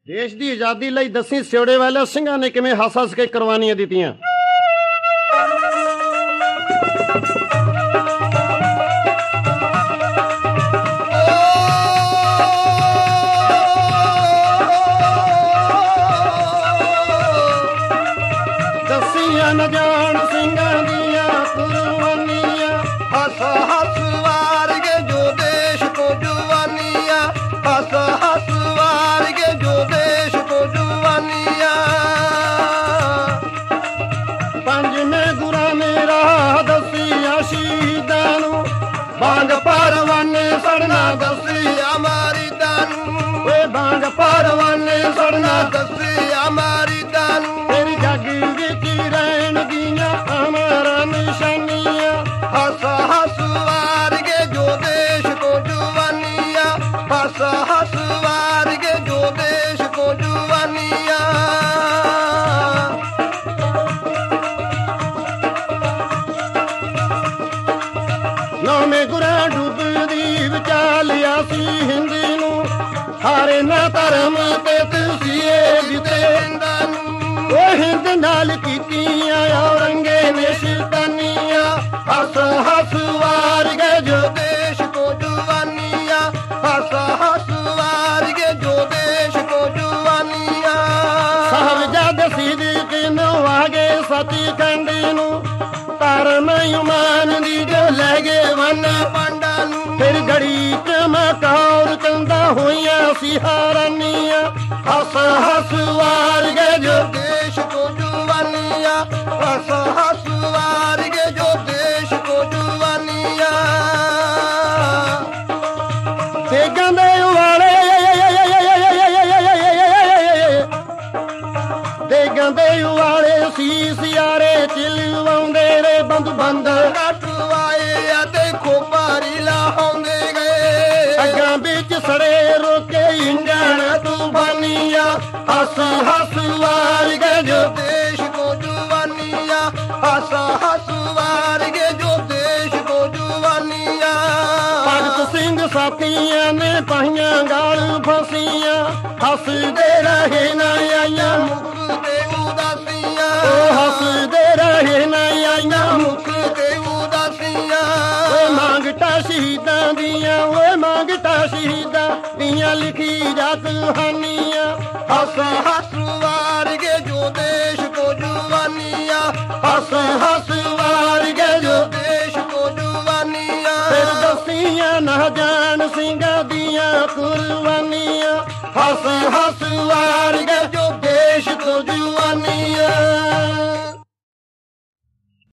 ਦੇਸ਼ ਦੀ ਆਜ਼ਾਦੀ ਲਈ ਦੱਸੀ ਸਿਉੜੇ ਵਾਲੇ ਸਿੰਘਾਂ ਨੇ ਕਿਵੇਂ ਹੱਸ-ਹੱਸ ਕੇ ਕੁਰਬਾਨੀਆਂ ਦਿੱਤੀਆਂ। ਦੱਸੀਆਂ ਨਾ ਜਾਣ ਸਿੰਘਾਂ ਦੀਆਂ ਕੁਰਬਾਨੀਆਂ, ਹੱਸ ਹੱਸ ਵਾਰ ਕੇ ਜੋ ਦੇਸ਼ ਕੋ ਜਵਾਨੀਆਂ, ਹੱਸ ਹੱਸ ਵਾਰ ਕੇ ਜੋ ਦੇਸ਼ ਕੋ ਜਵਾਨੀਆਂ। ਪੰਜਵੇਂ ਗੁਰਾਂ ਨੇ ਰਾਹ ਦੱਸੀਆਂ ਸ਼ਹੀਦਾਂ ਨੂੰ, ਬਾਂਗ ਪਰਵਾਨੇ ਸੜਨਾ ਦੱਸਿਆ ਮਾਰੀ ਦਾਨੂੰ, ਓਏ ਬਾਂਗ ਪਰਵਾਨੇ ਸੜਨਾ ਦੱਸਿਆ ਮਾਰੀ ਦਾਨੂੰ। ਤੇਰੀ ਜੱਗ ਵਿੱਚ ਰਹਿਣਗੀਆਂ ਅਮਰ ਨਿਸ਼ਾਨੀਆਂ। ਹੱਸ ਹੱਸ ਵਾਰ ਕੇ ਜੋ ਦੇਸ਼ ਕੋ ਜਵਾਨੀਆਂ, ਹੱਸ ਹੱਸ ਵਾਰ ਕੇ ਜੋ ਦੇਸ਼ ਕੋ ਜਵਾਨੀਆਂ। ਨੌਵੇਂ ਗੁਰਾਂ ਡੁੱਬਦੀ ਵਿਚਾਲਿਆ ਸੀ ਹਿੰਦੀ ਨੂੰ, ਹਾਰੇ ਨਾ ਧਰਮ ਤੇ ਤਸੀਏ ਦਿੱਤੇ ਉਹ ਹਿੰਦ ਨਾਲ ਕੀਤੀਆਂ ਔਰੰਗੇ ਨੇ ਸ਼ੈਤਾਨੀਆਂ। ਹੱਸ ਹੱਸ ਵਾਰ ਕੇ ਜੋ ਦੇਸ਼ ਕੋ ਜਵਾਨੀਆਂ, ਹੱਸ ਹੱਸ ਵਾਰ ਕੇ ਜੋ ਦੇਸ਼ ਕੋ ਜਵਾਨੀਆਂ। ਸਾਹਿਬਜ਼ਾਦੇ ਸਿੱਦਕ ਨੂੰ ਆਗੇ ਸੱਚਖੰਡ ਨੂੰ, ਧਰਮ ਇਮਾਨ ਦੀ ਜੋ ਲੈ ਗਏ ਵੰਨ ਪਾਂਡਾ ਨੂੰ। ਫਿਰ ਗੜੀ ਚਮਕੌਰ ਚੰਦਾ ਹੋਈਆਂ ਸੀ ਹਾਰਾਨੀਆਂ। ਹੱਸ ਹੱਸ ਵਾਰ ਗਏ ਜੋ ਦੇਸ਼ ਕੋ ਜਵਾਨੀਆਂ, ਹੱਸ ਹੱਸ ਵਾਰ ਕੇ ਜੋ ਦੇਸ਼ ਕੋ ਜਵਾਨੀਆਂ। ਦੇਗਾਂ ਦੇ ਉਵਾਲੇ ਦੇਗਾਂ ਦੇ ਉਵਾਲੇ ਸੀ ਸਿਆਰੇ ਚਿਲਵਾਉਂਦੇ ਰੇ ਬੰਦ ਬੰਦ, ਕਟਵਾਏ ਅਤੇ ਖੋਪਾਰੀ ਲਾਉਂਦੇ ਗਏ। ਅੱਗਾਂ ਵਿੱਚ ਸੜੇ ਰੋਕੇ ਇੰਜਣ ਤੂਫਾਨੀਆਂ। ਹੱਸ ਹੱਸ ਵਾਰ ਗਏ ਜੋ ਦੇਸ਼ ਕੋ ਜਵਾਨੀਆਂ, ਹੱਸ ਹੱਸ ਵਾਰ ਕੇ ਜੋ ਦੇਸ਼ ਕੋ ਜਵਾਨੀਆਂ। ਭਗਤ ਸਿੰਘ ਸਾਥੀਆਂ ਨੇ ਪਾਈਆਂ ਗਾਲ ਫਸੀਆਂ, ਹੱਸਦੇ ਰਹੇ ਨਾ ਆਈਆਂ ਮੁਖ ਤੇ ਉਦਾਸੀਆਂ, ਉਹ ਹੱਸਦੇ ਰਹੇ ਨਾ ਆਈਆਂ ਮੁਖ ਤੇ ਉਦਾਸੀਆਂ। ਓਏ ਮੰਗਟਾ ਸ਼ਹੀਦਾਂ ਦੀਆਂ, ਓਏ ਮੰਗਟਾ ਸ਼ਹੀਦਾਂ ਦੀਆਂ ਲਿਖੀ ਜਾ ਕਹਾਣੀਆਂ। ਹੱਸ ਹੱਸ ਵਾਰ ਕੇ ਜੋ ਦੇਸ਼ ਕੋ ਜਵਾਨੀਆਂ, ਹੱਸ ਹੱਸ ਵਾਰ ਗਏ ਜੋ ਦੇਸ਼ ਕੋ ਜਵਾਨੀਆਂ। ਫਿਰ ਦੱਸੀਆਂ ਨਾ ਜਾਣ ਸਿੰਘਾਂ ਦੀਆਂ ਕੁਰਬਾਨੀਆਂ। ਹੱਸ ਹੱਸ ਵਾਰ ਗਏ ਜੋ ਦੇਸ਼ ਕੋ ਜਵਾਨੀਆਂ।